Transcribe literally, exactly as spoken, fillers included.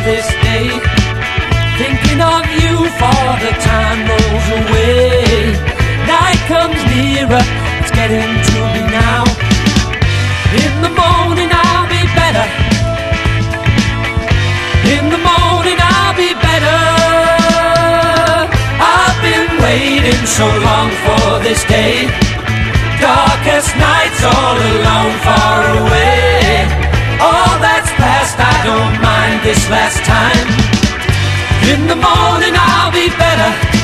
this day, thinking of you for the time rolls away. Night comes nearer, it's getting to me now. In the morning I'll be better. In the morning I'll be better. I've been waiting so long for this day. Darkest nights all alone, far away. All that's past, I don't mind this last time. In the morning I'll be better.